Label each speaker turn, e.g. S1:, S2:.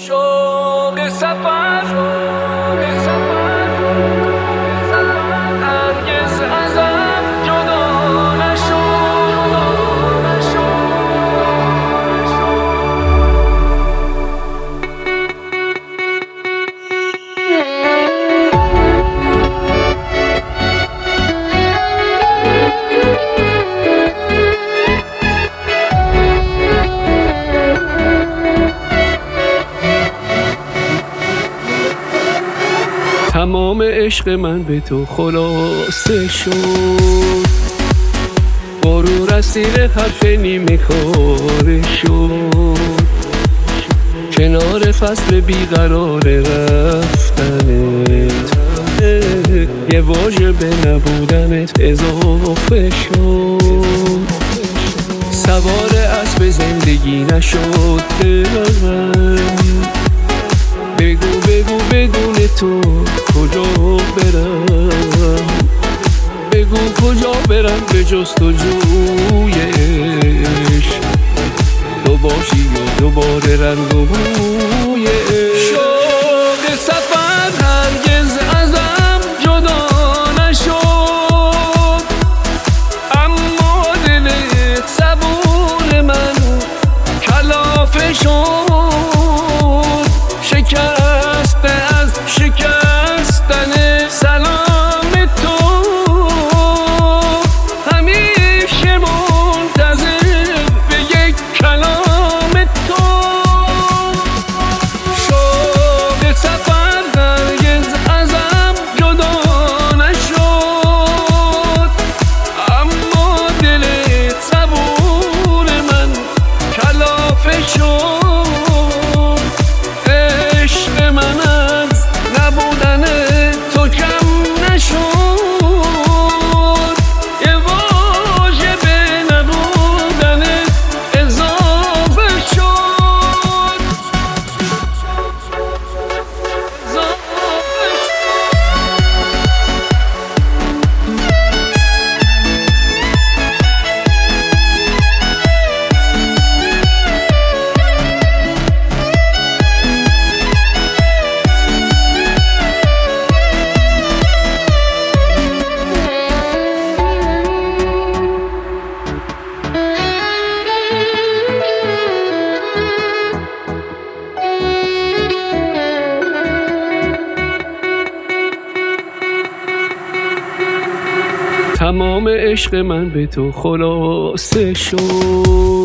S1: شوق سفر هرگز ازم جدا نشد.
S2: تمام عشق من به تو خلاصه شد، برو رسیر حرف نیمه کاره شد. کنار فصل بیقرار رفتنت یه واژه به نبودنت اضافه شد. سوار اسب زندگی نشد دلم، بگو بگو بدون تو کجا برم، بگو کجا برم به جز تو جوی عشق، تو باشی و دوباره رنگ و بوی عشق.
S1: شوق سفر هرگز ازم جدا نشد، اما دل صبور من کلافه شد. شکسته از شکستن سلام تو، همیشه منتظر به یک کلام تو. شوق سفر هرگز ازم جدا نشد، اما دل صبور من کلافه شد.
S2: تمام عشق من به تو خلاصه شد،